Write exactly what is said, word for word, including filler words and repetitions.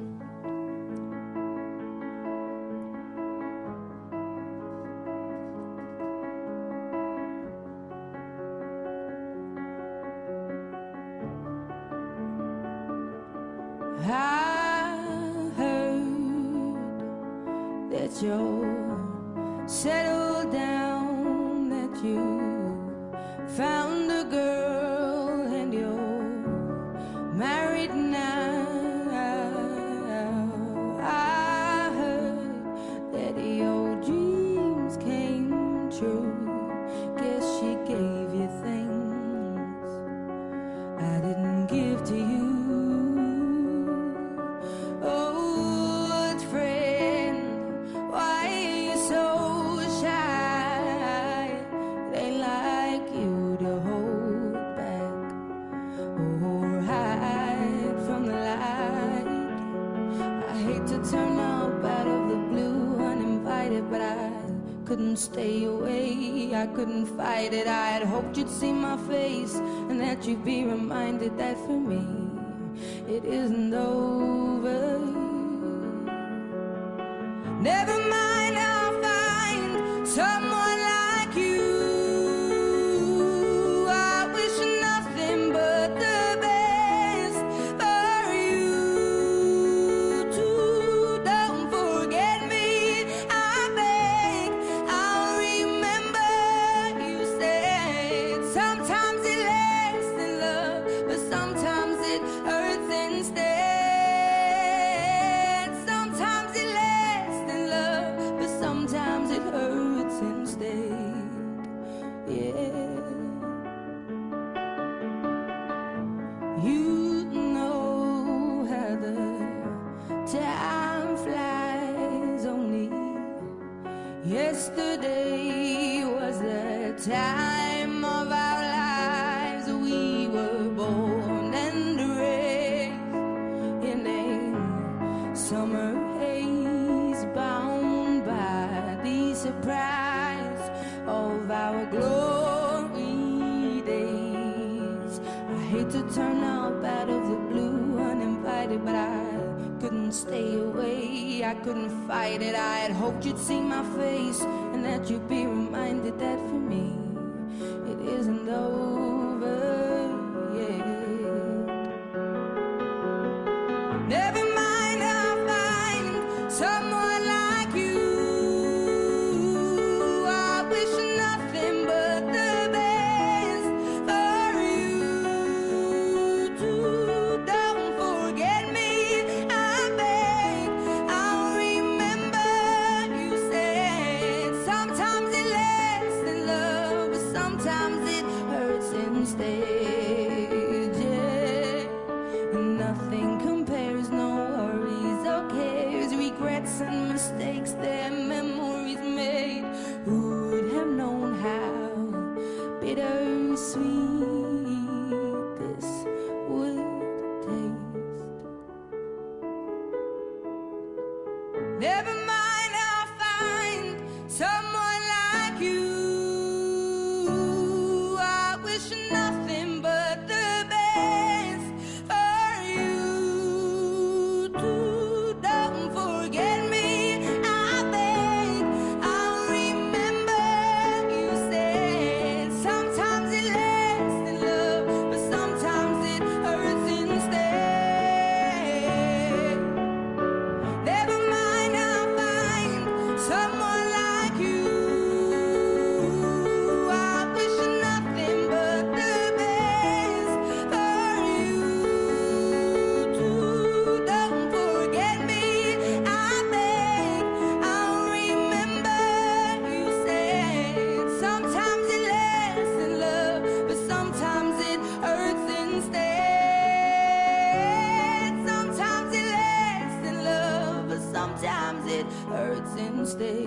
I heard that you're settled down, that you found a girl and you're married now. I heard that your dreams came true. Guess she gave you things I didn't give to you. Turn up out of the blue uninvited, but I couldn't stay away. I couldn't fight it. I had hoped you'd see my face and that you'd be reminded that for me it isn't over. Never mind, I'll find someone like you. I wish nothing but the best for you too. Don't forget me, I beg. I'll remember you said sometimes it lasts in love, but sometimes it hurts instead. Sometimes it lasts in love, but sometimes it hurts instead. Yeah. You know how the time flies. Only yesterday was the time of our lives. We were born and raised in a summer haze, bound by the surprise of our glory days. I hate to turn up out of the blue uninvited, but I couldn't stay away. I couldn't fight it. I had hoped you'd see my face and that you'd be reminded that for me it isn't over yet. Never mind, I'll find someone like you. I wish nothing but the best for you too. Don't forget me, I beg. I'll remember you said sometimes it lasts in love, but sometimes it hurts instead. Yeah. Nothing compares, no worries or cares, regrets and mistakes, their memories made. Who would have known how bittersweet this would taste? Never mind, I'll find someone like you. I wish nothing but the best for you too. Don't forget me, I beg. I'll remember you said sometimes it lasts in love, but sometimes it hurts instead. Never mind, I'll find someone like you. I wish nothing but the best for you too. Don't forget me, I beg. I'll remember you said sometimes it lasts in love, but sometimes it hurts instead. Sometimes it lasts in love, but sometimes it hurts instead.